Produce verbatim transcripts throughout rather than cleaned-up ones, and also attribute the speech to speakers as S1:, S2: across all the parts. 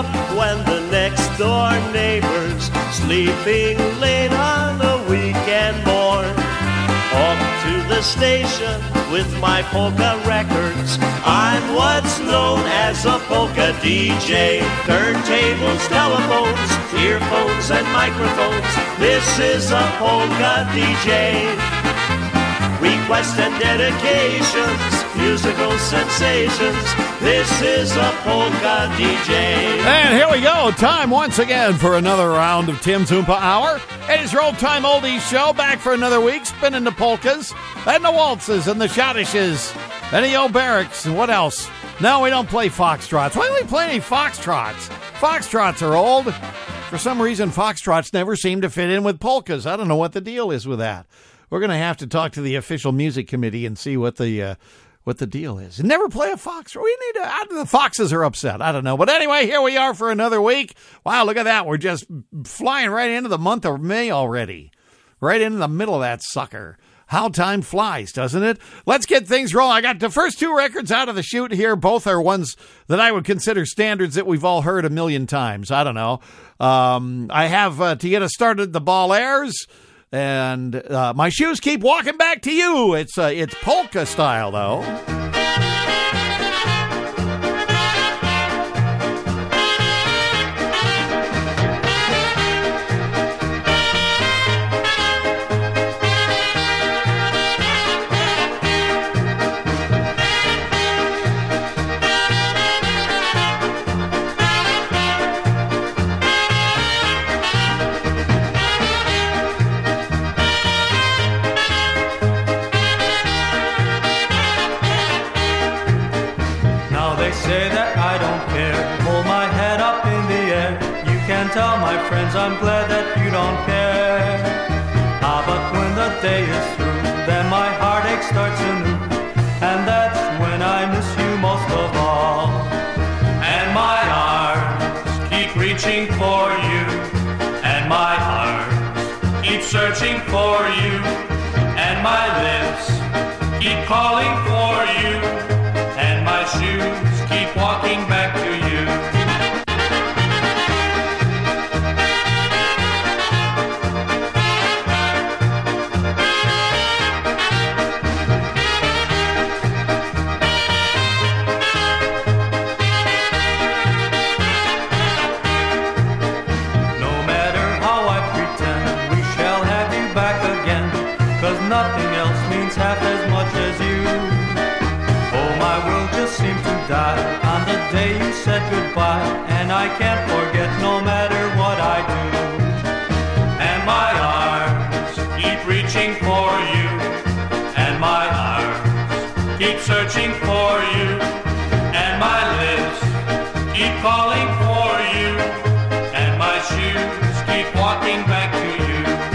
S1: up when the next door neighbor's sleeping late on a weekend morn. Off to the station with my polka records. I'm what's known as a polka D J. Turntables, telephones, earphones and microphones. This is a polka D J. Requests and dedications, musical sensations. This is a polka D J.
S2: And here we go. Time once again for another round of Tim's Oompa Hour. It is your old-time oldies show, back for another week, spinning the polkas and the waltzes and the schottisches and the old barracks and what else? No, we don't play foxtrots. Why do we play any foxtrots? Foxtrots are old. For some reason, foxtrots never seem to fit in with polkas. I don't know what the deal is with that. We're going to have to talk to the official music committee and see what the uh, what the deal is. And never play a fox. We need to, I, the foxes are upset. I don't know. But anyway, here we are for another week. Wow, look at that. We're just flying right into the month of May already. Right into the middle of that sucker. How time flies, doesn't it? Let's get things rolling. I got the first two records out of the chute here. Both are ones that I would consider standards that we've all heard a million times. I don't know. Um, I have, uh, to get us started, the Ball Airs. And uh, My Shoes Keep Walking Back to You. It's uh, it's polka style, though.
S3: Tell my friends I'm glad that you don't care. Ah, but when the day is through, then my heartache starts anew, and that's when I miss you most of all. And my arms keep reaching for you, and my arms keep searching for you, and my lips keep calling for you, and my shoes keep walking back to you. Nothing else means half as much as you. Oh, my world just seemed to die on the day you said goodbye, and I can't forget no matter what I do. And my arms keep reaching for you, and my arms keep searching for you, and my lips keep calling for you, and my shoes keep walking back to you.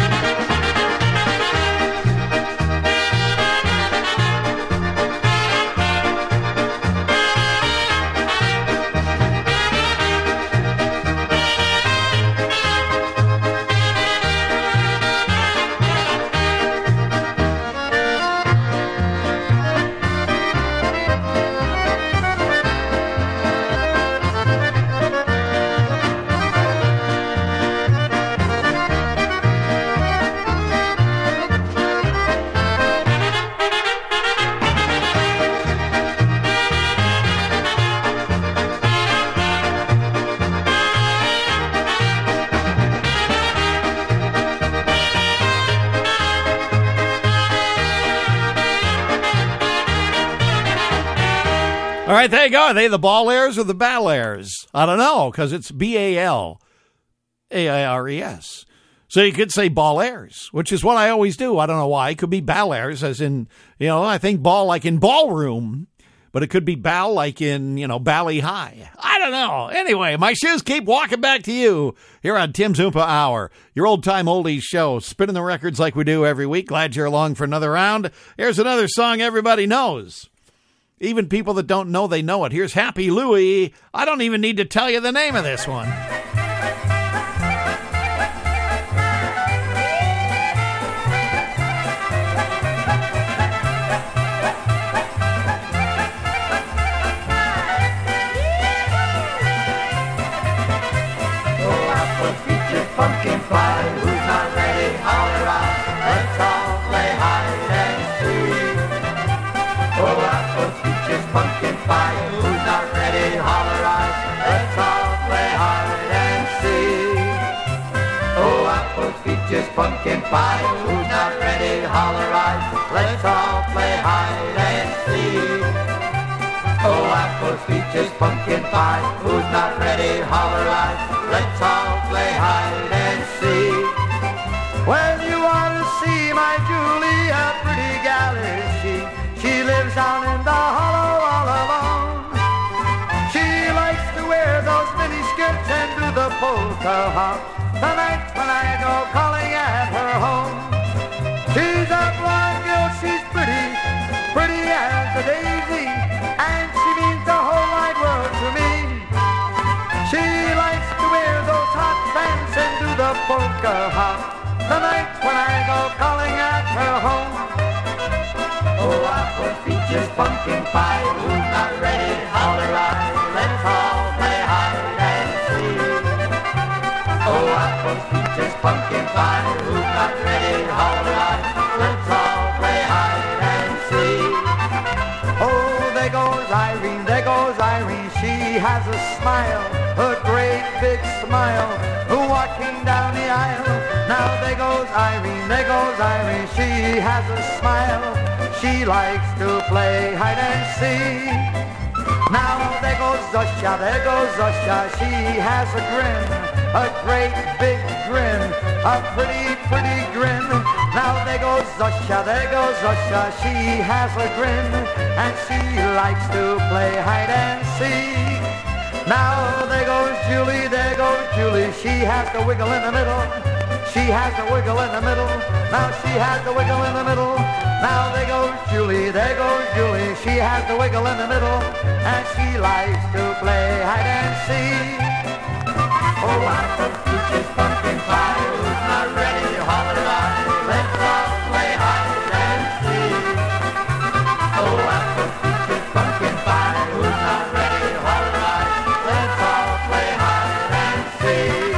S2: All right, there you go. Are they the Ball Airs or the Ball Airs? I don't know, because it's B A L A I R E S. So you could say Ball Airs, which is what I always do. I don't know why. It could be Ball Airs, as in, you know, I think ball like in ballroom, but it could be ball like in, you know, Bally High. I don't know. Anyway, My Shoes Keep Walking Back to You here on Tim's Oompa Hour, your old-time oldies show, spinning the records like we do every week. Glad you're along for another round. Here's another song everybody knows. Even people that don't know they know it. Here's Happy Louie. I don't even need to tell you the name of this one.
S4: pumpkin pie. Who's not ready? Holler out. Let's all play hide and seek. Oh, apples, peaches, pumpkin pie. Who's not ready? Holler out. Let's all play hide and seek. Oh, apples, peaches, pumpkin pie. Who's not ready? Holler out. Let's all play hide and seek. Oh, apples, peaches, pumpkin pie. Who's not ready? Holler out. Let's all play hide and seek. Well, you ought to see my Julie, a pretty gal is she. She lives down in the hollow all alone. She likes to wear those mini skirts and do the polka hop. The nights when I go calling at her home. She's a blonde girl, she's pretty, pretty as a daisy, and she means the whole wide world to me. She likes to wear those hot pants and do the polka hop. The nights when I go calling at her home. Oh, apples, peaches, pumpkin pie. Who's not ready? Holler out. Let's all play hide and seek. Oh, apples, peaches, pumpkin pie. Who's not ready? Holler out. Let's all play hide and seek. Oh, there goes Irene, there goes Irene. She has a smile, a great big smile, walking down the aisle. Now there goes Irene, there goes Irene. She has a smile, she likes to play hide and seek. Now there goes Zosha, there goes Zosha. She has a grin, a great big grin, a pretty, pretty grin. Now there goes Zosha, there goes Zosha. She has a grin, and she likes to play hide and seek. Now there goes Julie, there goes Julie. She has the wiggle in the middle. She has the wiggle in the middle. Now she has the wiggle in the middle. Now there goes Julie, there goes Julie. She has the wiggle in the middle, and she likes to play hide and seek. Oh, apples, peaches, pumpkin pie. Who's not ready? Holler out. Let's all play hide and seek. Oh, apples, peaches, pumpkin pie. Who's not ready? Holler out. Let's all play hide and seek.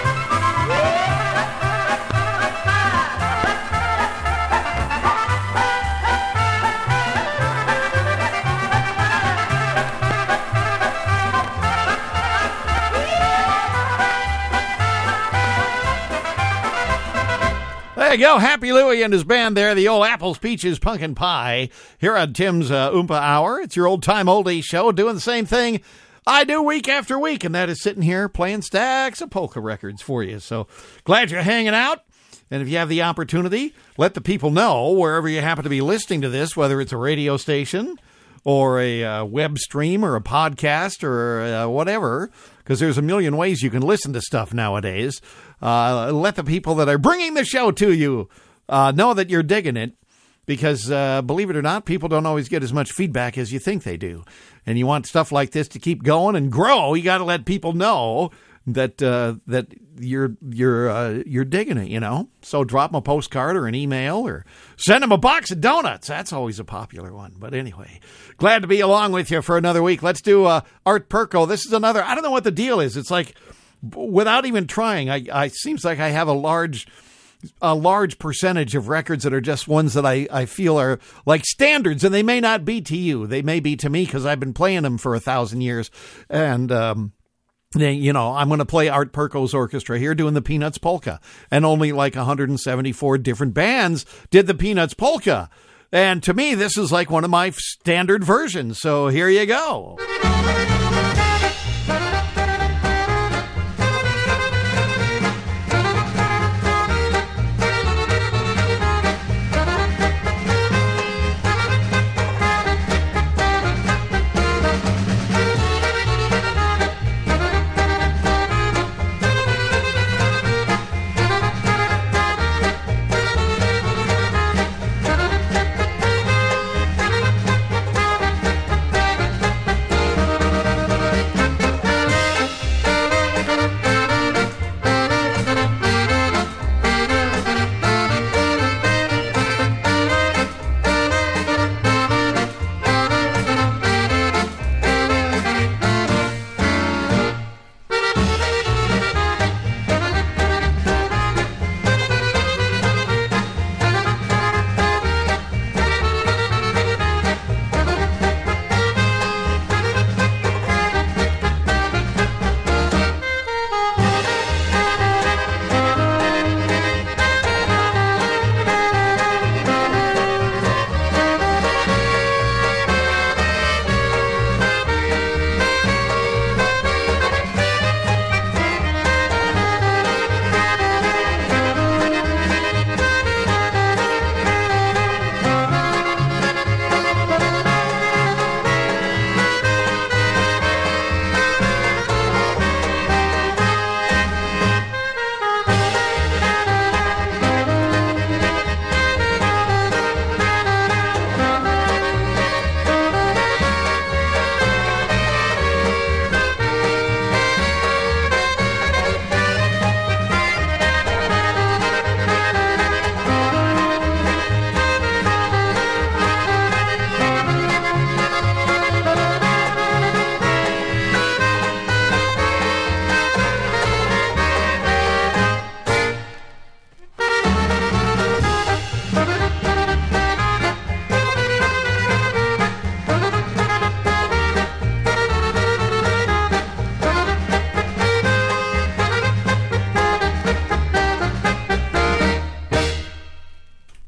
S2: There you go. Happy Louie and his band there, the old Apples, Peaches, Pumpkin Pie, here on Tim's uh, Oompa Hour. It's your old-time oldie show doing the same thing I do week after week, and that is sitting here playing stacks of polka records for you. So glad you're hanging out. And if you have the opportunity, let the people know wherever you happen to be listening to this, whether it's a radio station or a uh, web stream or a podcast or uh, whatever, because there's a million ways you can listen to stuff nowadays. Uh, let the people that are bringing the show to you uh, know that you're digging it, because uh, believe it or not, people don't always get as much feedback as you think they do. And you want stuff like this to keep going and grow, you got to let people know that uh, that you're you're uh, you're digging it, you know. So drop them a postcard or an email or send them a box of donuts. That's always a popular one. But anyway, glad to be along with you for another week. Let's do uh, Art Perko. This is another. I don't know what the deal is. It's like without even trying, I, I seems like I have a large. a large percentage of records that are just ones that I, I feel are like standards, and they may not be to you. They may be to me because I've been playing them for a thousand years. And, um, they, you know, I'm going to play Art Perko's orchestra here doing the Peanuts Polka, and only like one hundred seventy-four different bands did the Peanuts Polka. And to me, this is like one of my standard versions. So here you go.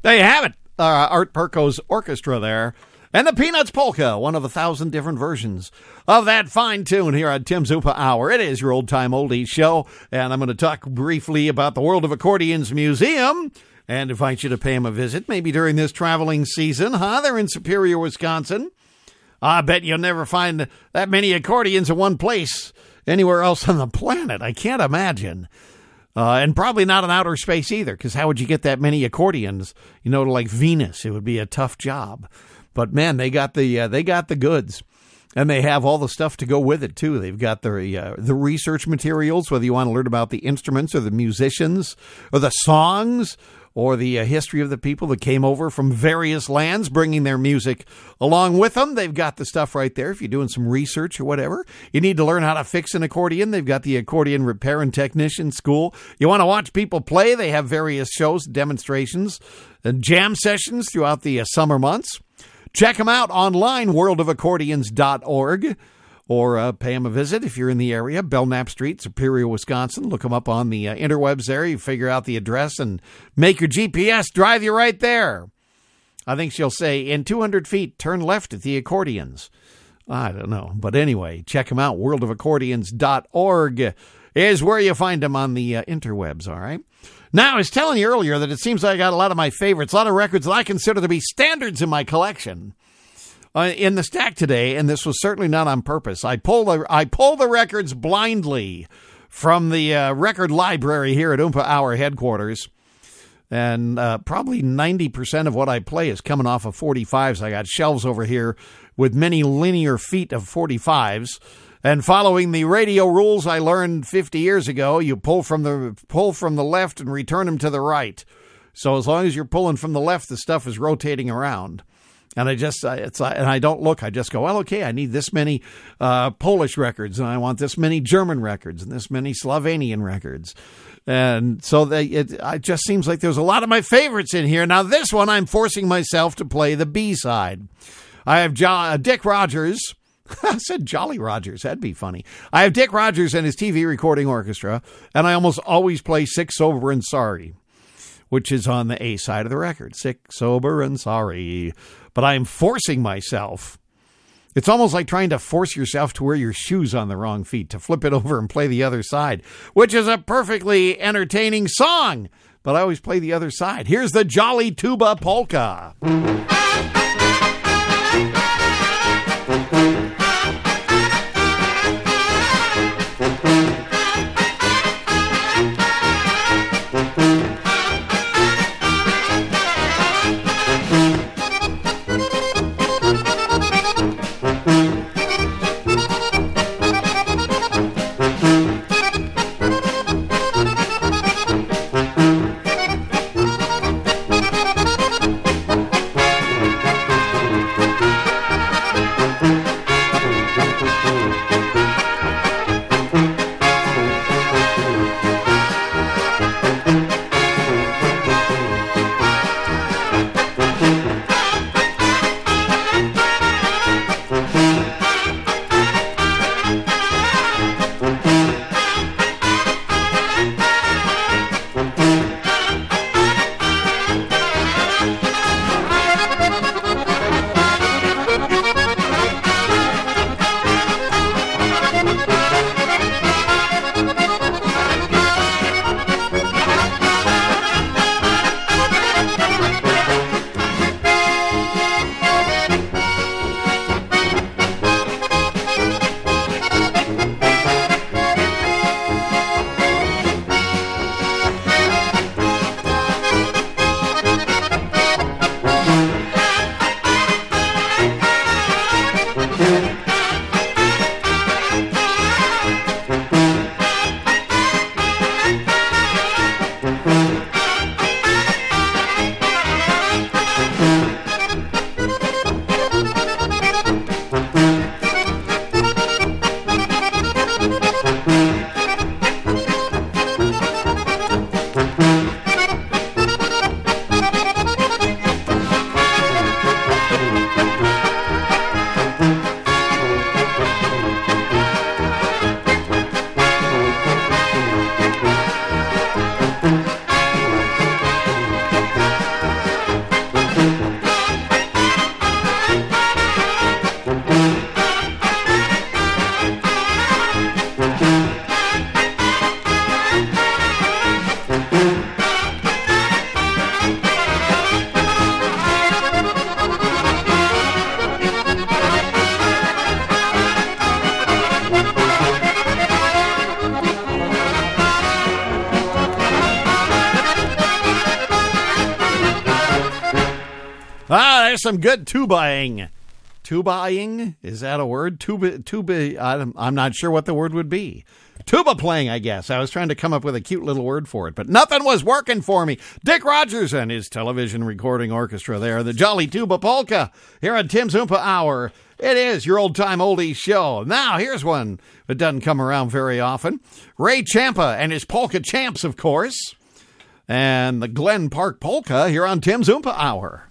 S2: There you have it. Uh, Art Perko's orchestra there. And the Peanuts Polka, one of a thousand different versions of that fine tune here on Tim's Oompa Hour. It is your old-time oldies show, and I'm going to talk briefly about the World of Accordions Museum and invite you to pay them a visit, maybe during this traveling season. Huh? They're in Superior, Wisconsin. I bet you'll never find that many accordions in one place anywhere else on the planet. I can't imagine. Uh, and probably not in outer space either, because how would you get that many accordions, you know, to like Venus? It would be a tough job. But man, they got the uh, they got the goods, and they have all the stuff to go with it too. They've got the uh, the research materials, whether you want to learn about the instruments or the musicians or the songs or the uh, history of the people that came over from various lands, bringing their music along with them. They've got the stuff right there. If you're doing some research or whatever, you need to learn how to fix an accordion. They've got the Accordion Repair and Technician School. You want to watch people play? They have various shows, demonstrations, and jam sessions throughout the uh, summer months. Check them out online, world of accordions dot org, or uh, pay them a visit if you're in the area. Belknap Street, Superior, Wisconsin. Look them up on the uh, interwebs there. You figure out the address and make your G P S drive you right there. I think she'll say, in two hundred feet, turn left at the accordions. I don't know. But anyway, check them out. world of accordions dot org is where you find them on the uh, interwebs, all right? Now, I was telling you earlier that it seems like I got a lot of my favorites, a lot of records that I consider to be standards in my collection uh, in the stack today, and this was certainly not on purpose. I pull the, I pull the records blindly from the uh, record library here at Oompa Hour headquarters, and uh, probably ninety percent of what I play is coming off of forty-fives. I got shelves over here with many linear feet of forty-fives. And following the radio rules I learned fifty years ago, you pull from the pull from the left and return them to the right. So as long as you're pulling from the left, the stuff is rotating around. And I just, it's, and I don't look. I just go, well, okay, I need this many uh, Polish records, and I want this many German records, and this many Slovenian records. And so they, it, it just seems like there's a lot of my favorites in here. Now this one, I'm forcing myself to play the B side. I have John, uh, Dick Rogers. I said Jolly Rogers. That'd be funny. I have Dick Rogers and his T V recording orchestra, and I almost always play Sick, Sober, and Sorry, which is on the A side of the record. Sick, Sober, and Sorry. But I'm forcing myself. It's almost like trying to force yourself to wear your shoes on the wrong feet, to flip it over and play the other side, which is a perfectly entertaining song. But I always play the other side. Here's the Jolly Tuba Polka. there's some good tubaing. Tubaing? Is that a word? Tuba, tuba, I'm, I'm not sure what the word would be. Tuba playing, I guess. I was trying to come up with a cute little word for it, but nothing was working for me. Dick Rogers and his television recording orchestra there, the Jolly Tuba Polka, here on Tim's Oompa Hour. It is your old-time oldies show. Now, here's one that doesn't come around very often. Ray Champa and his Polka Champs, of course, and the Glen Park Polka here on Tim's Oompa Hour.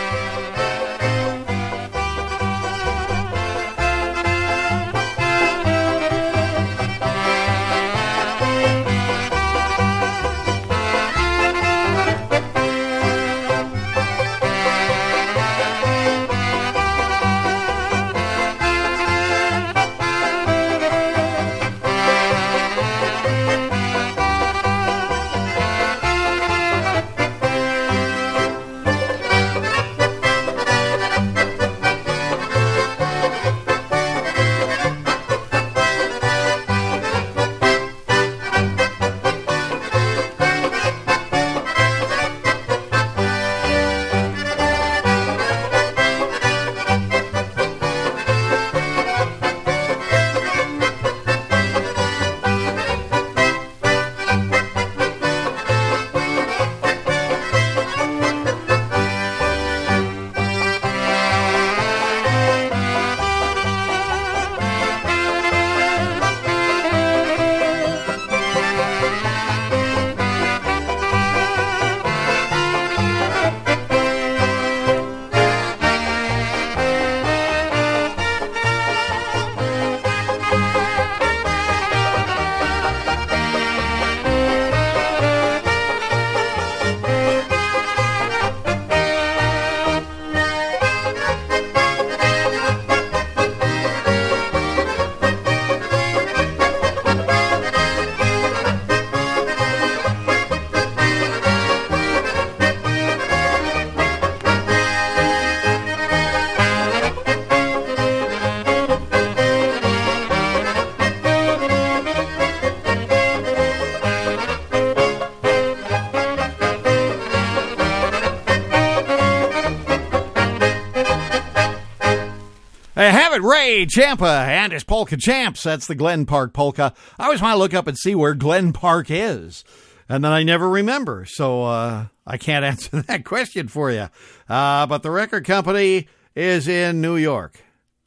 S2: Ray Champa and his Polka Champs. That's the Glen Park Polka. I always want to look up and see where Glen Park is, and then I never remember, so uh, I can't answer that question for you. Uh, but the record company is in New York,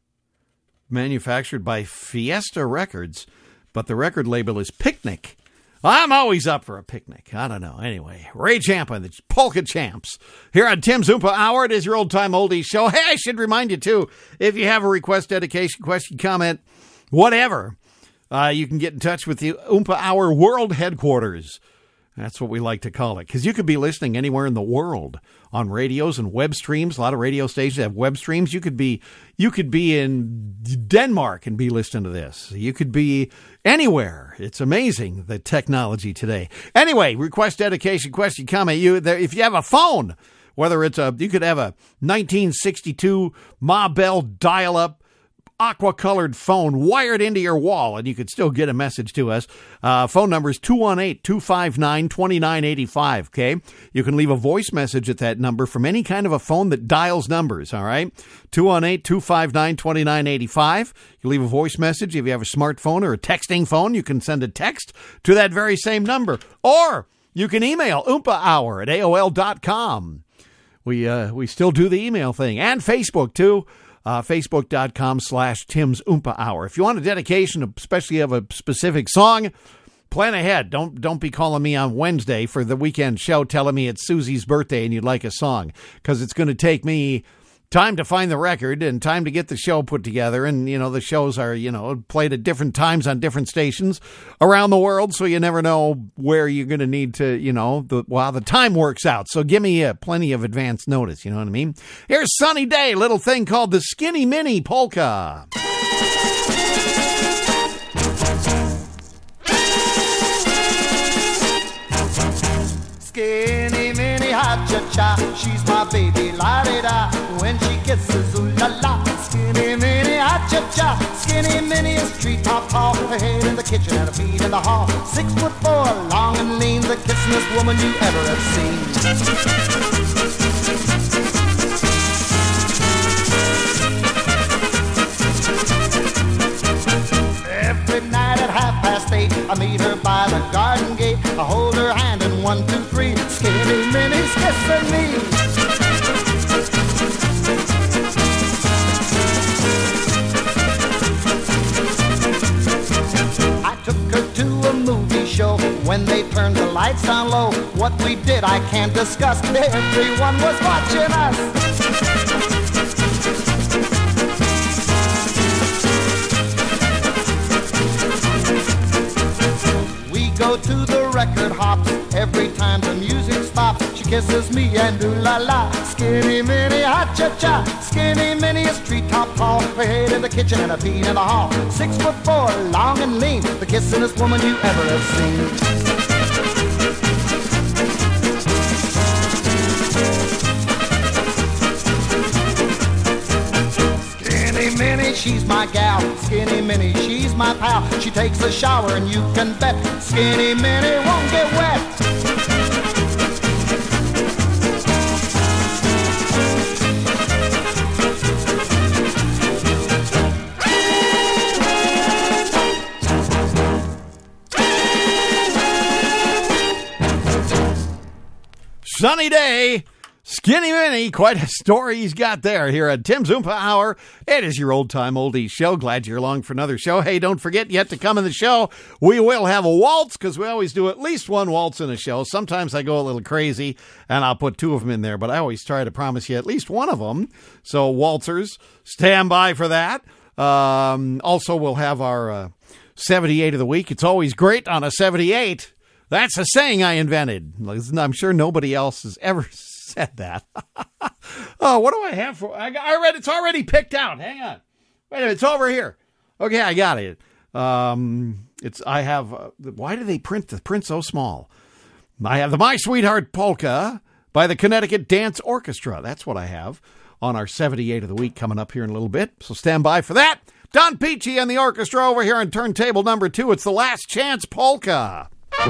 S2: manufactured by Fiesta Records, but the record label is Picnic. I'm always up for a picnic. I don't know. Anyway, Ray Champa and the Polka Champs here on Tim's Oompa Hour. It is your old-time oldies show. Hey, I should remind you, too, if you have a request, dedication, question, comment, whatever, uh, you can get in touch with the Oompa Hour World Headquarters. That's what we like to call it, because you could be listening anywhere in the world on radios and web streams. A lot of radio stations have web streams. You could be you could be in Denmark and be listening to this. You could be anywhere. It's amazing, the technology today. Anyway, request, dedication, question, comment. You there, if you have a phone, whether it's a you could have a nineteen sixty-two Ma Bell dial-up aqua-colored phone wired into your wall, and you could still get a message to us. Uh, phone number is two one eight, two five nine, two nine eight five, okay? You can leave a voice message at that number from any kind of a phone that dials numbers, all right? two one eight, two five nine, two nine eight five. You leave a voice message. If you have a smartphone or a texting phone, you can send a text to that very same number. Or you can email oompa hour at A O L dot com. We, uh, we still do the email thing. And Facebook, too. Uh, Facebook.com slash Tim's Oompa Hour. If you want a dedication, especially of a specific song, plan ahead. Don't don't be calling me on Wednesday for the weekend show telling me it's Susie's birthday and you'd like a song, because it's going to take me time to find the record and time to get the show put together. And, you know, the shows are, you know, played at different times on different stations around the world, so you never know where you're going to need to, you know, the while the time works out. So give me uh, plenty of advance notice, you know what I mean? Here's Sunny Day, little thing called the Skinny Mini Polka.
S5: Skinny mini ha-cha-cha, she's my baby la-di-da. When she kisses, ooh-la-la. Skinny mini ha-cha-cha, skinny mini is treat top-top. Her head in the kitchen and her feet in the hall. Six foot four, long and lean, the kissingest woman you ever have seen. When they turned the lights down low, what we did I can't discuss. Everyone was watching us. We go to the record hop every time the music stops. She kisses me and ooh la la. Skinny Minnie, ha cha cha. Skinny Minnie is treetop tall. Her head in the kitchen and her feet in the hall. Six foot four, long and lean. The kissingest woman you ever have seen. Skinny Minnie, she's my gal. Skinny Minnie, she's my pal. She takes a shower and you can bet Skinny Minnie won't get wet.
S2: Sunny day, Skinny Minnie, quite a story he's got there here at Tim's Oompa Hour. It is your old-time oldies show. Glad you're along for another show. Hey, don't forget, yet to come in the show, we will have a waltz, because we always do at least one waltz in a show. Sometimes I go a little crazy, and I'll put two of them in there, but I always try to promise you at least one of them. So, waltzers, stand by for that. Um, also, we'll have our uh, seventy-eight of the week. It's always great on a seventy-eight. That's a saying I invented. I'm sure nobody else has ever said that. Oh, what do I have for? I, got, I read it's already picked out. Hang on. Wait a minute. It's over here. Okay, I got it. Um, it's I have. Uh, why do they print the print so small? I have the My Sweetheart Polka by the Connecticut Dance Orchestra. That's what I have on our seventy-eight of the week coming up here in a little bit. So stand by for that. Don Peachy and the orchestra over here on turntable number two. It's the Last Chance Polka.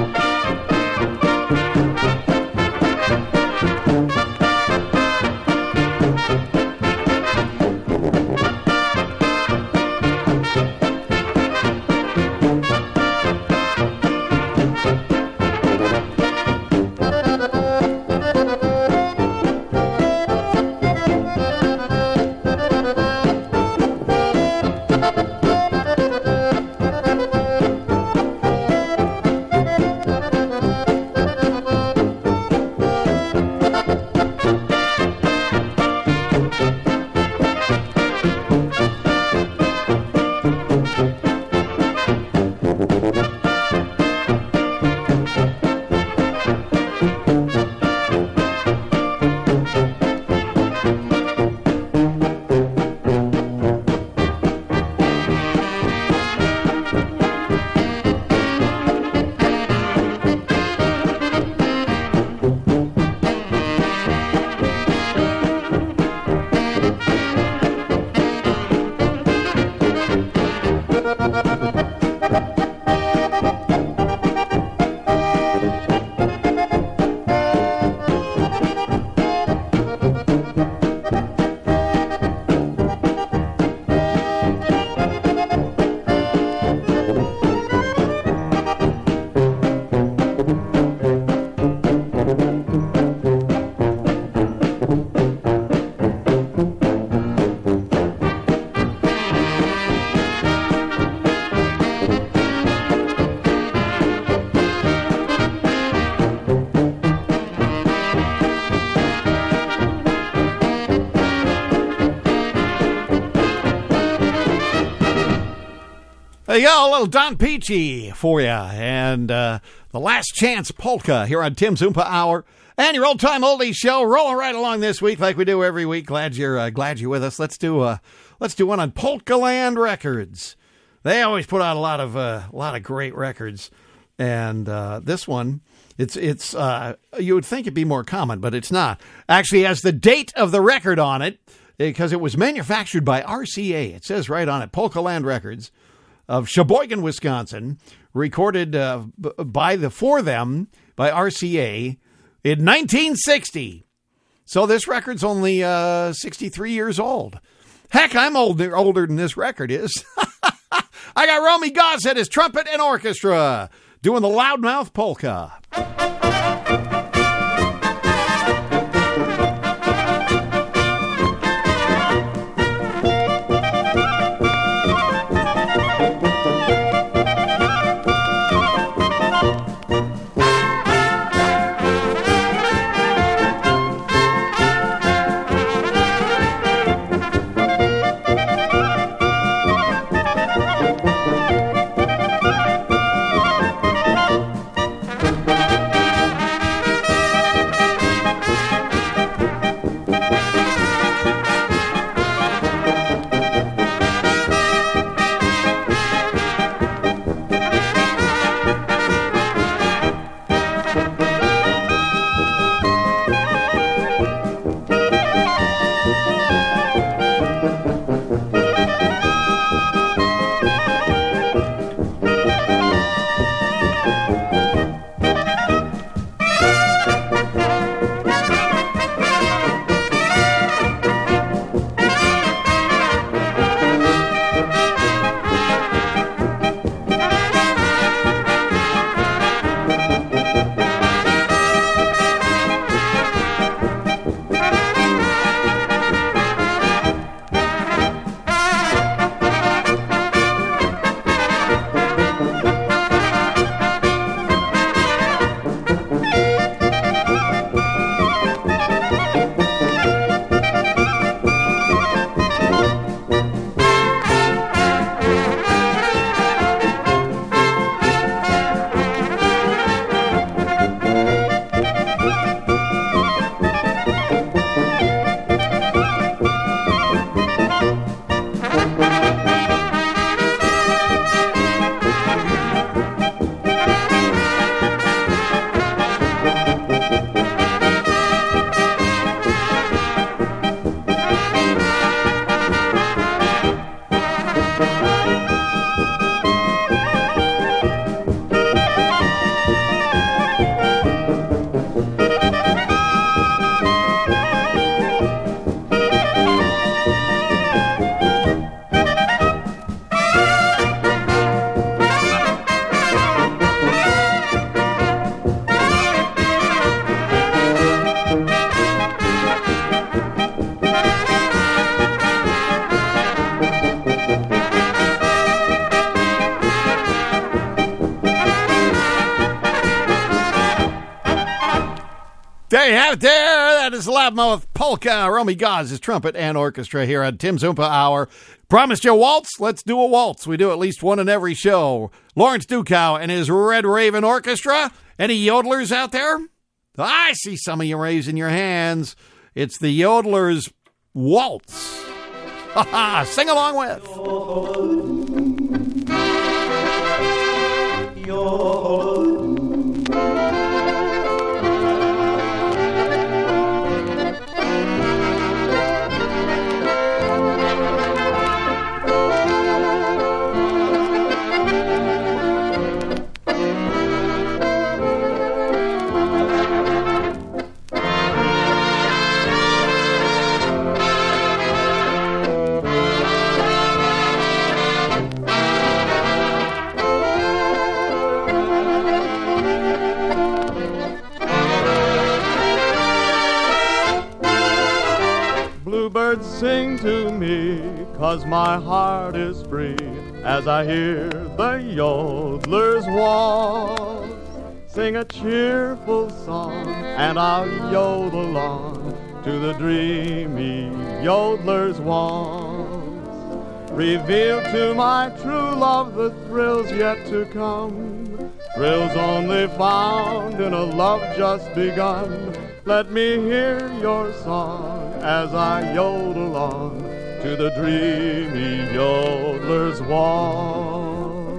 S2: There you go, a little Don Peachy for you, and uh, the Last Chance Polka here on Tim's Oompa Hour, and your old-time oldies show, rolling right along this week like we do every week. Glad you're uh, glad you're with us. Let's do uh, let's do one on Polka Land Records. They always put out a lot of uh, a lot of great records, and uh, this one, it's it's uh, you would think it'd be more common, but it's not. Actually, has the date of the record on it because it was manufactured by R C A. It says right on it, Polka Land Records of Sheboygan, Wisconsin, recorded uh, b- by the for them by R C A in nineteen sixty. So this record's only uh, sixty-three years old. Heck, I'm older older than this record is. I got Romy Goss at his trumpet and orchestra doing the Loudmouth Polka. There you have it there. That is Loudmouth Polka. Romy Gaz, his trumpet and orchestra here at Tim's Oompa Hour. Promised you a waltz? Let's do a waltz. We do at least one in every show. Lawrence Dukow and his Red Raven Orchestra. Any yodelers out there? I see some of you raising your hands. It's the Yodelers Waltz. Ha ha! Sing along with.
S6: Bluebirds sing to me, 'cause my heart is free, as I hear the yodelers waltz. Sing a cheerful song, and I'll yodel on to the dreamy yodelers waltz. Reveal to my true love the thrills yet to come, thrills only found in a love just begun. Let me hear your song as I yodel on to the dreamy yodeler's waltz.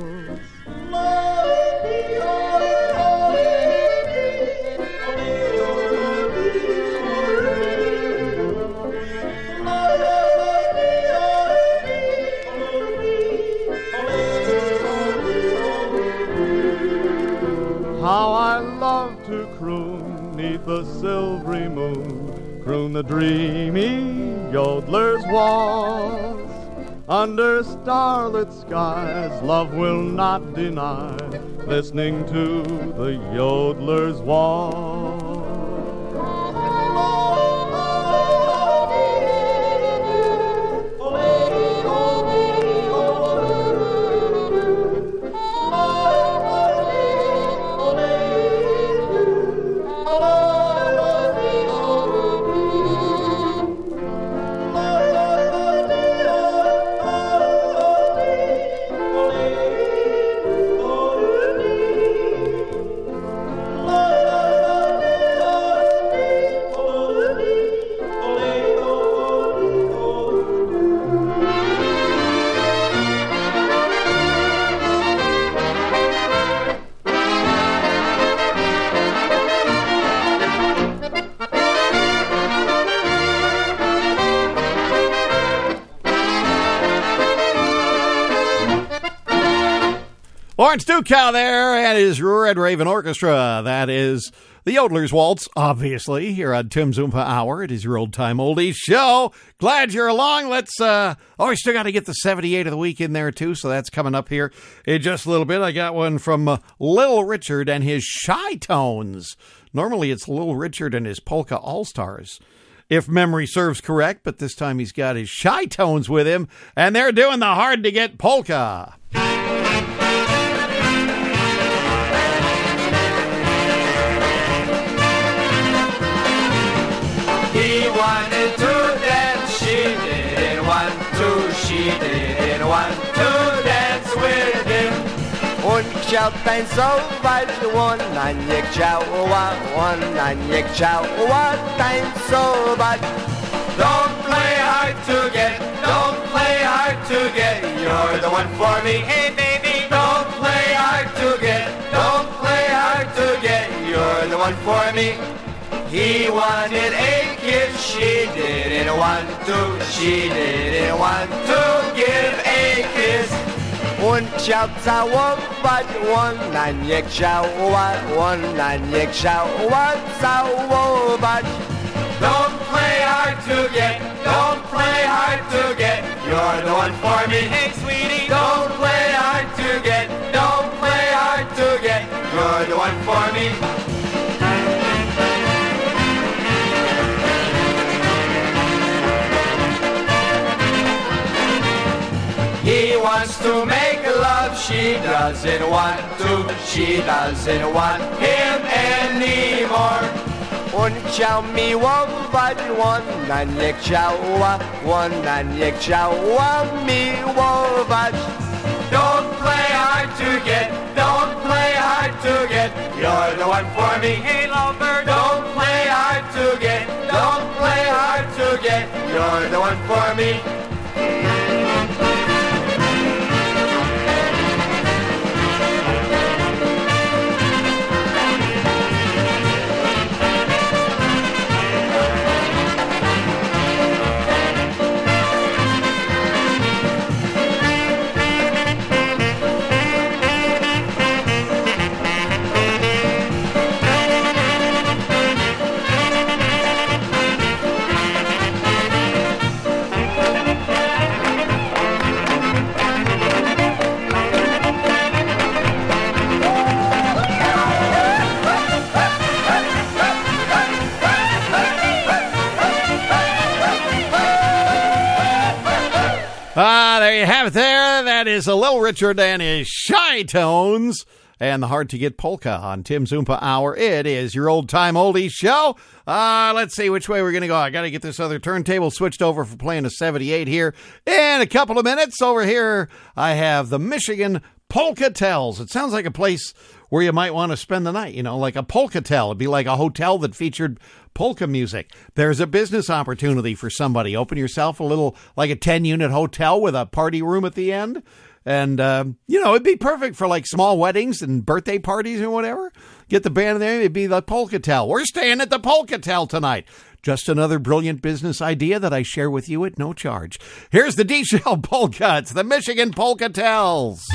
S6: How I love to croon 'neath the silvery moon, croon the dreamy yodeler's waltz. Under starlit skies, love will not deny, listening to the yodeler's waltz.
S2: Lawrence Dukow there and his Red Raven Orchestra. That is the Yodeler's Waltz, obviously, here on Tim's Oompa Hour. It is your old-time oldies show. Glad you're along. Let's, uh, oh, we still got to get the seventy-eight of the week in there, too, so that's coming up here in just a little bit. I got one from uh, Little Richard and his Shy Tones. Normally, it's Little Richard and his Polka All-Stars, if memory serves correct, but this time he's got his Shy Tones with him, and they're doing the hard-to-get polka.
S4: He wanted to dance, she didn't want to, she didn't want to dance with him. On chciał tańcować, ona nie chciała, ona nie chciała tańcować. Don't play hard to get, don't play hard to get, you're the one for me, hey baby. Don't play hard to get, don't play hard to get, you're the one for me. He wanted a kiss, she didn't want to, she didn't want to give a kiss. On chciał całować, ona nie chciała, ona nie chciała całować. Don't play hard to get, don't play hard to get, you're the one for me, hey sweetie. Don't play hard to get, don't play hard to get, you're the one for me. He wants to make love, she doesn't want to, she doesn't want him anymore.
S7: Und ciao miłować, ona nie chciała, ona nie chciała miłować.
S3: Don't play hard to get, don't play hard to get. You're the one for me, hey lover. Don't play hard to get, don't play hard to get. You're the one for me.
S2: Ah, there you have it there. That is a Little Richard and his Shy Tones and the Hard to Get Polka on Tim's Oompa Hour. It is your old-time oldies show. Uh, let's see which way we're going to go. I got to get this other turntable switched over for playing a seventy-eight here in a couple of minutes. Over here, I have the Michigan Polka-Tels. It sounds like a place where you might want to spend the night, you know, like a Polka-Tel. It'd be like a hotel that featured polka music. There's a business opportunity for somebody. Open yourself a little, like a ten-unit hotel with a party room at the end. And, uh, you know, it'd be perfect for like small weddings and birthday parties or whatever. Get the band there. It'd be the Polka-Tel. We're staying at the Polka-Tel tonight. Just another brilliant business idea that I share with you at no charge. Here's the D-Shell Polka. It's the Michigan Polka-Tels.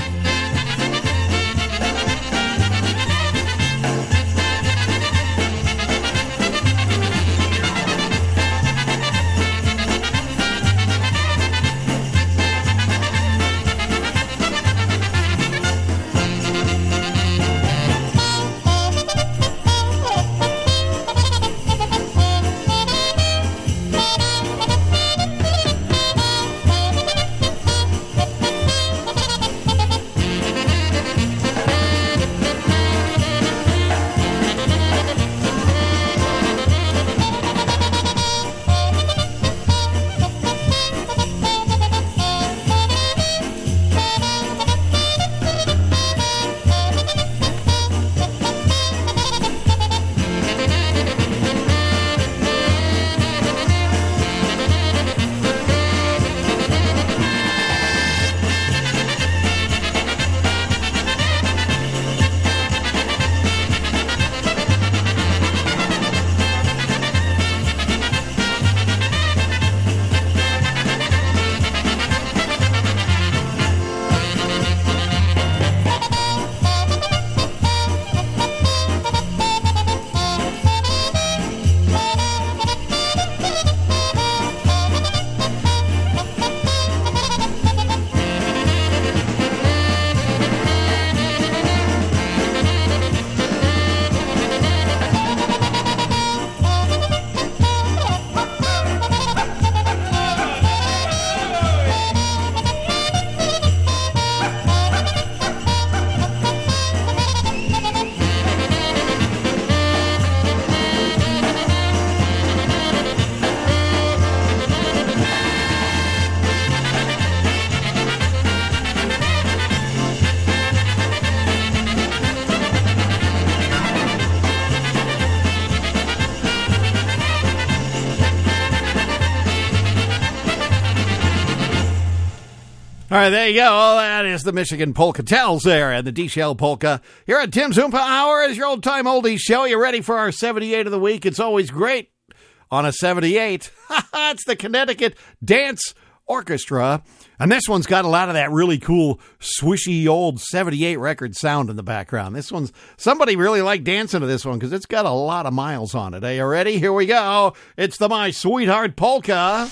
S2: All right, there you go. That is the Michigan Polka-Tels there and the D-Shell Polka. Here at Tim's Oompa Hour is your old-time oldies show. You ready for our seventy-eight of the week? It's always great on a seventy-eight. It's the Connecticut Dance Orchestra. And this one's got a lot of that really cool, swishy old seventy-eight record sound in the background. This one's, somebody really liked dancing to this one because it's got a lot of miles on it. Are you ready? Here we go. It's the My Sweetheart Polka.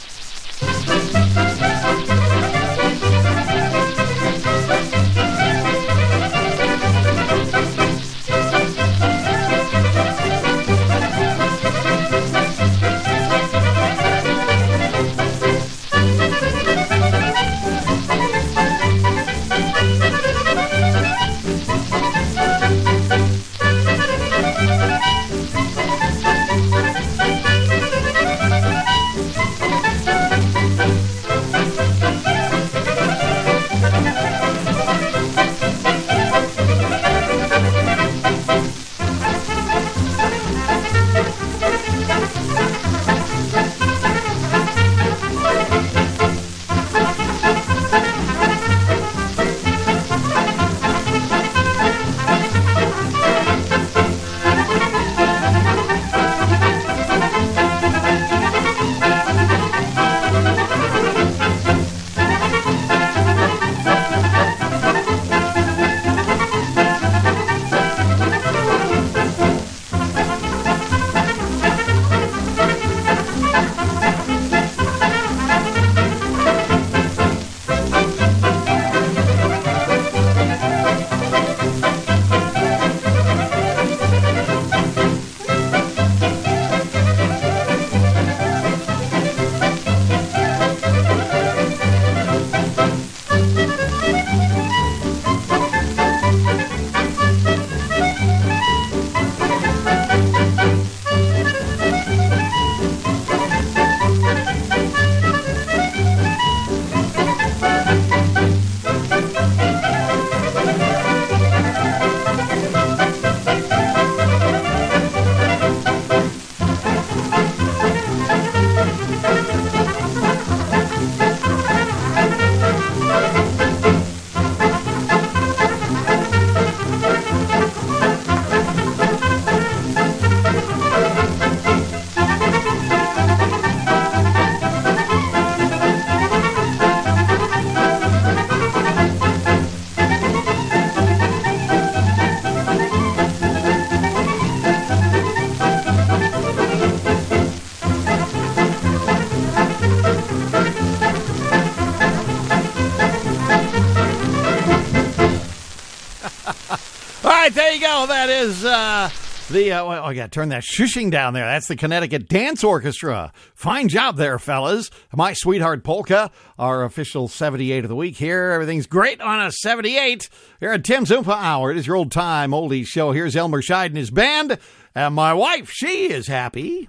S2: right, there you go. That is uh, the, uh, oh, I got to turn that shushing down there. That's the Connecticut Dance Orchestra. Fine job there, fellas. My Sweetheart Polka, our official seventy-eight of the week here. Everything's great on a seventy-eight here at Tim's Oompa Hour. It is your old time oldies show. Here's Elmer Scheid and his band. And my wife, she is happy.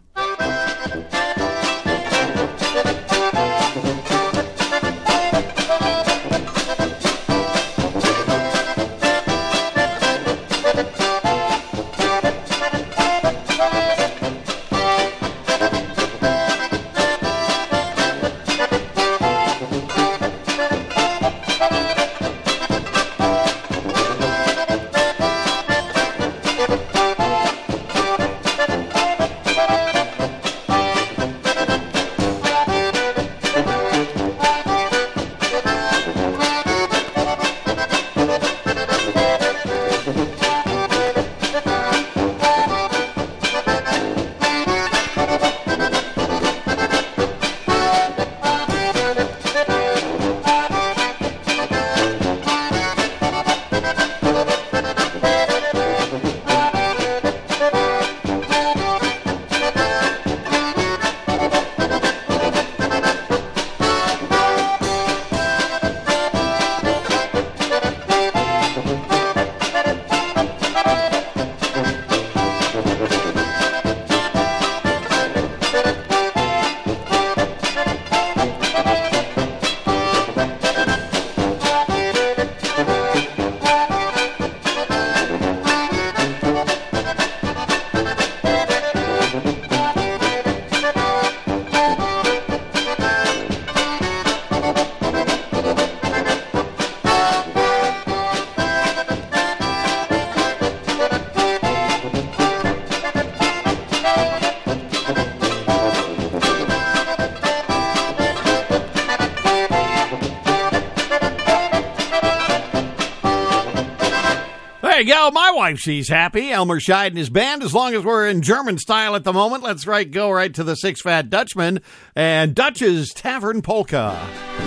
S2: There you go. My wife, she's happy. Elmer Scheid and his band. As long as we're in German style at the moment, let's right go right to the Six Fat Dutchman and Dutch's Tavern Polka.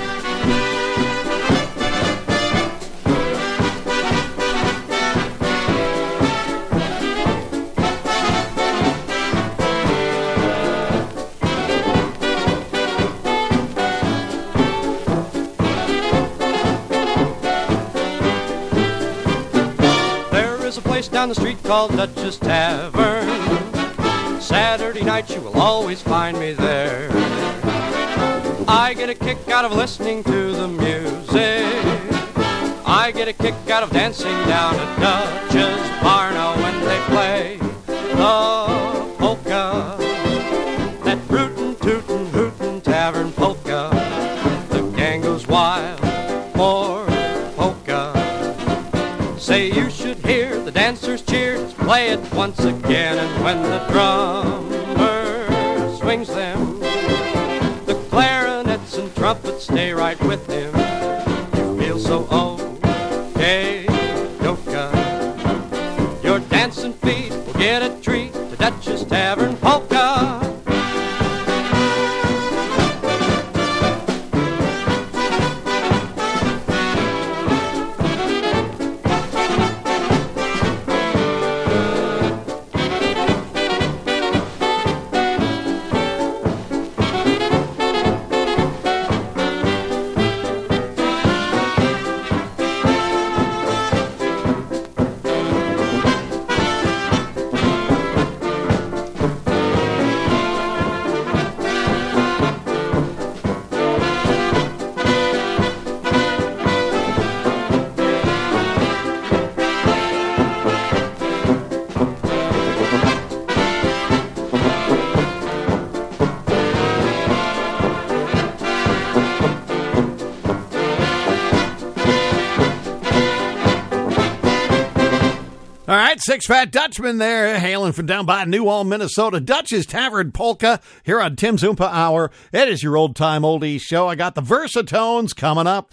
S3: Down the street called Dutch's Tavern. Saturday night you will always find me there. I get a kick out of listening to the music. I get a kick out of dancing down at Dutch's Bar now when they play the polka. That rootin' tootin' hootin' tavern polka. The gang goes wild for polka. Say you should hear the dancers cheer. Just play it once again. And when the drummer swings them, the clarinets and trumpets stay right with him. You feel so okay, Yoka. Your dancing feet will get a treat to Dutch's Tavern Polka.
S2: Six Fat Dutchman there, hailing from down by New Ulm, Minnesota. Dutch's Tavern Polka here on Tim's Oompa Hour. It is your old-time oldies show. I got the Versatones coming up.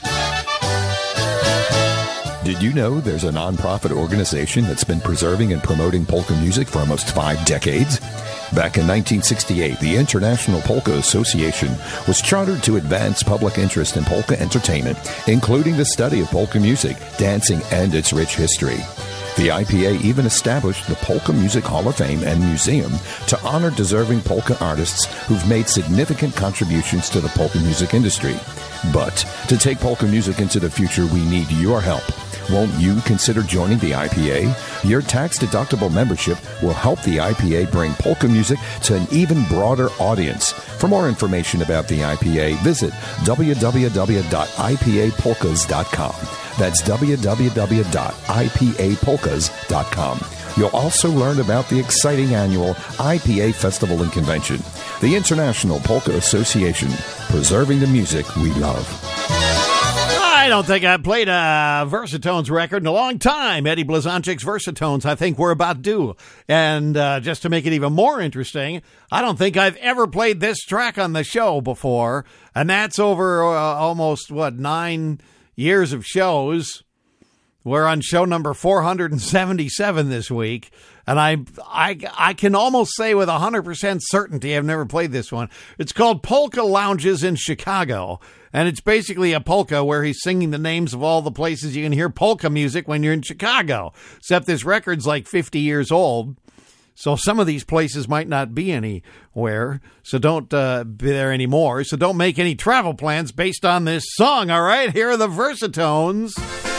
S8: Did you know there's a nonprofit organization that's been preserving and promoting polka music for almost five decades? Back in nineteen sixty-eight, the International Polka Association was chartered to advance public interest in polka entertainment, including the study of polka music, dancing, and its rich history. The I P A even established the Polka Music Hall of Fame and Museum to honor deserving polka artists who've made significant contributions to the polka music industry. But to take polka music into the future, we need your help. Won't you consider joining the I P A? Your tax-deductible membership will help the I P A bring polka music to an even broader audience. For more information about the I P A, visit w w w dot i p a polkas dot com. That's w w w dot i p a polkas dot com. You'll also learn about the exciting annual I P A Festival and Convention, the International Polka Association, preserving the music we love.
S2: I don't think I've played a Versatones record in a long time. Eddie Blazonczyk's Versatones, I think we're about due. And uh, just to make it even more interesting, I don't think I've ever played this track on the show before. And that's over uh, almost, what, nine years of shows. We're on show number four hundred seventy-seven this week. And I, I, I can almost say with one hundred percent certainty I've never played this one. It's called Polka Lounges in Chicago. And it's basically a polka where he's singing the names of all the places you can hear polka music when you're in Chicago. Except this record's like fifty years old. So some of these places might not be anywhere. So don't uh, be there anymore. So don't make any travel plans based on this song, all right? Here are the Versatones.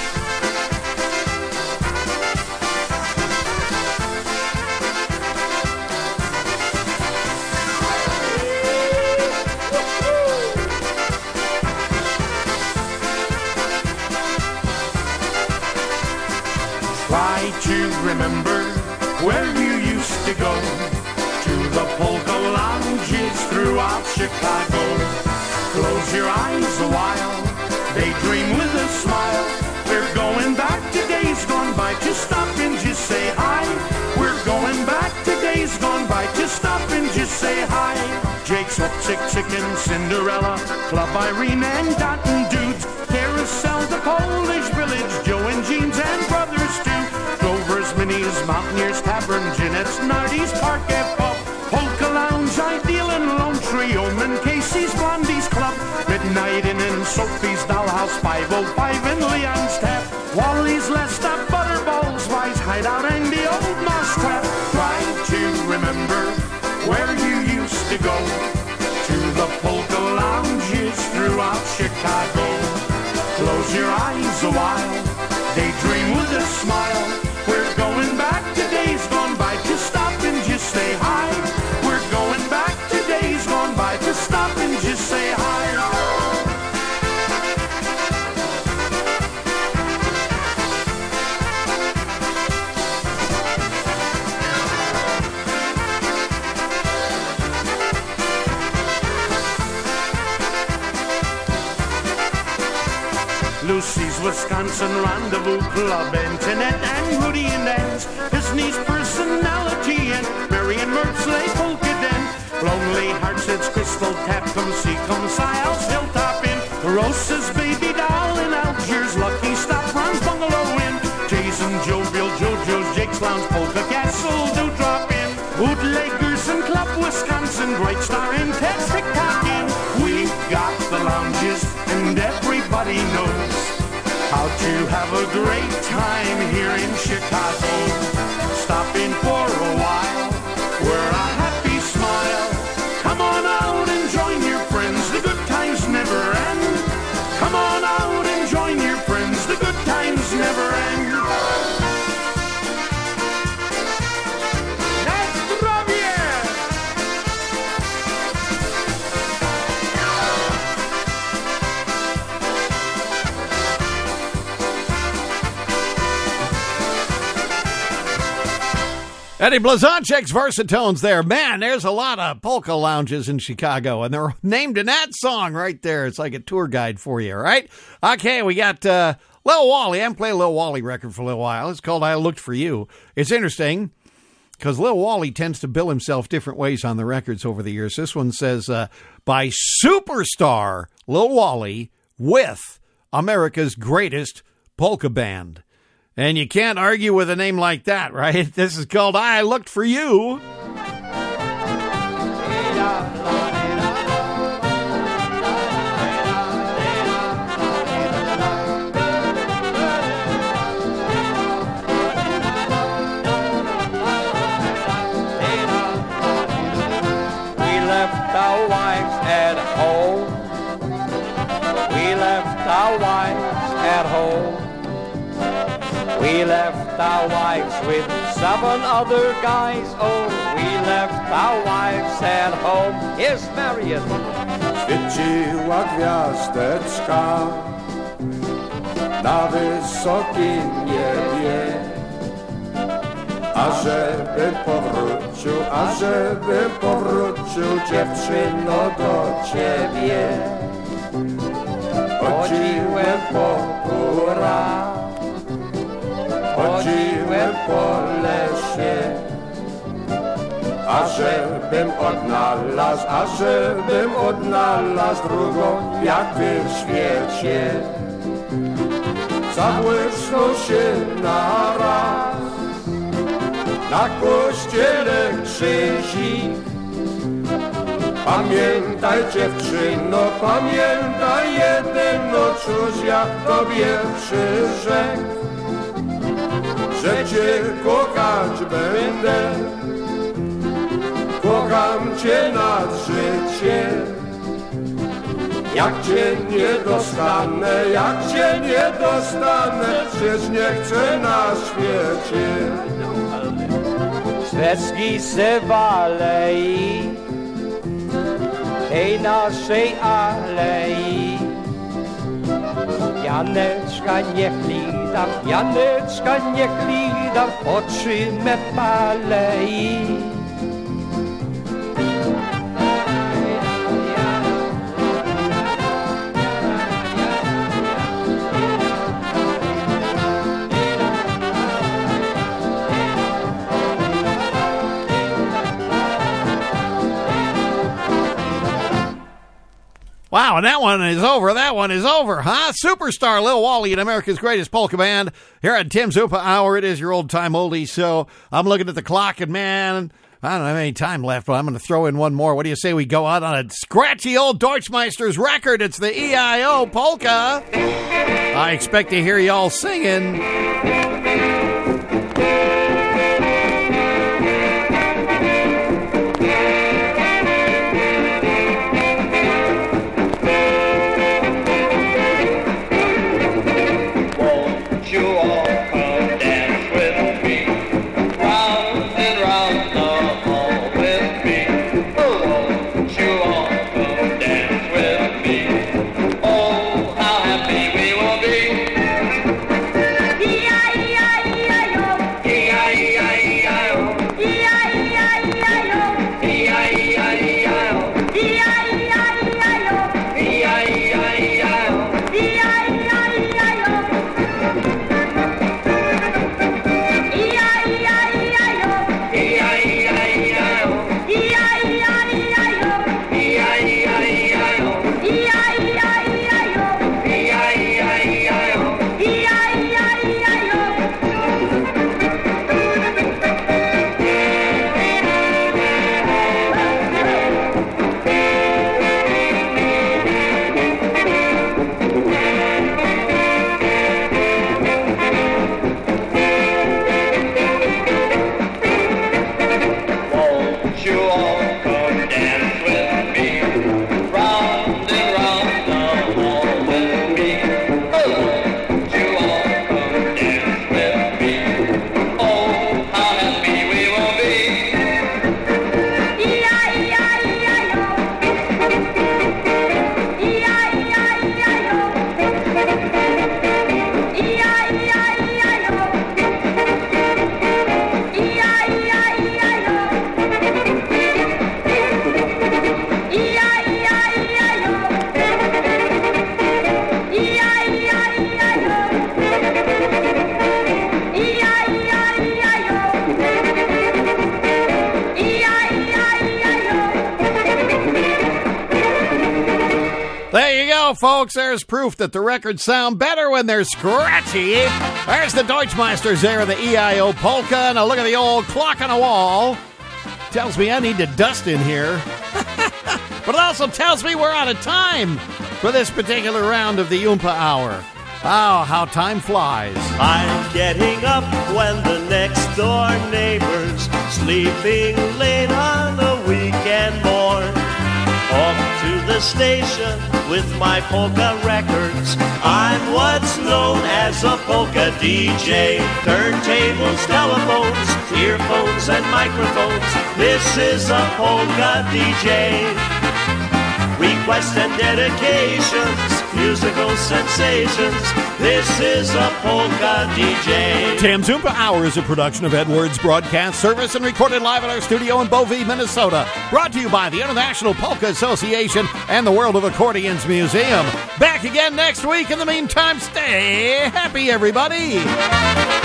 S9: Try to remember where you used to go, to the polka lounges throughout Chicago. Close your eyes a while, daydream with a smile. We're going back to days gone by, just stop and just say hi. We're going back to days gone by, just stop and just say hi. Jake's Hot Chick Chicken, Cinderella, Club Irene and Dot and Dudes, Carousel, the Polish Village, Joe and Jeans and Brothers too. Grover's, Minnie's, Mountaineers Tavern, Jeanette's, Nardi's, Park Ave Pub, Polka Lounge, Ideal and Lone Tree, Omen, Casey's, Blondie's Club, Midnight Inn and Sophie's Dollhouse, five oh five and Leon's Tap, Wally's, Let's Stop, Butterballs, Wise Hideout and the Old Mouse Trap. Try to remember where you used to go, to the polka lounges throughout Chicago. Close your eyes a while, daydream with a smile. We're going back to days gone by, just stop and just say hi. We're going back to days gone by, just stop and just say hi. Lucy's Wisconsin Rendezvous Club, Antoinette and Rudy and Ann's, Disney's Personality and Marion Mertzley Polka Den, Lonely Hearts, it's Crystal Tap, come see, come Siles, Hilltop Inn, Rosa's Baby Doll in Algiers, Lucky Stop, Ron's Bungalow Inn, Jason Jovial, JoJo's, Jake's Lounge, Polka Castle, do drop in, Bootleggers and Club Wisconsin, Bright Star and Ted's TikTok Inn. We've got the lounges and everybody knows how to have a great time here in Chicago. Stop in for a while, we're a happy smile. Come on out and join your friends, the good times never end. Come on out and join your friends, the good times never end.
S2: Eddie Blazonczyk's Versatones there. Man, there's a lot of polka lounges in Chicago, and they're named in that song right there. It's like a tour guide for you, right? Okay, we got uh, Lil Wally. I haven't played a Lil Wally record for a little while. It's called I Looked For You. It's interesting because Lil Wally tends to bill himself different ways on the records over the years. This one says, uh, by superstar Lil Wally with America's greatest polka band. And you can't argue with a name like that, right? This is called I Looked For You.
S3: We left our wives with seven other guys. Oh, we left our wives at home. Here's Marion.
S9: Świeciła gwiazdeczka na wysokim niebie. A żebym powrócił, a żebym powrócił, dziewczyno, do ciebie. Chodziłem po górach, chodziłem po lesie, a żebym odnalazł, a żebym odnalazł drugą jak ty w świecie. Zabłysnął się naraz na kościele krzyżyk. Pamiętaj, dziewczyno, pamiętaj jedno, cóż ja tobie przyrzekł, że cię kochać będę, kocham cię na życie. Jak cię nie dostanę, jak cię nie dostanę, przecież nie chcę na świecie.
S3: Szwedzki se w alei, tej naszej alei. Janeczka niech lida, Janeczka niech lida, w oczy me palei.
S2: Wow, and that one is over. That one is over, huh? Superstar Lil Wally and America's Greatest Polka Band here at Tim's Oompa Hour. It is your old-time oldies show. I'm looking at the clock, and man, I don't have any time left, but I'm going to throw in one more. What do you say we go out on a scratchy old Deutschmeister's record? It's the E I O Polka. I expect to hear y'all singing. Folks, there's proof that the records sound better when they're scratchy. There's the Deutschmeisters there, the E I O Polka, and a look at the old clock on the wall. Tells me I need to dust in here. But it also tells me we're out of time for this particular round of the Oompa Hour. Oh, how time flies.
S1: I'm getting up when the next door neighbor's sleeping late on a weekend morn. Off to the station with my polka records. I'm what's known as a polka D J. Turntables, telephones, earphones, and microphones. This is a polka D J. Requests and dedications, musical sensations. This is a polka D J.
S2: Tim Zumpa Hour is a production of Edwards Broadcast Service and recorded live at our studio in Bovey, Minnesota. Brought to you by the International Polka Association and the World of Accordions Museum. Back again next week. In the meantime, stay happy, everybody.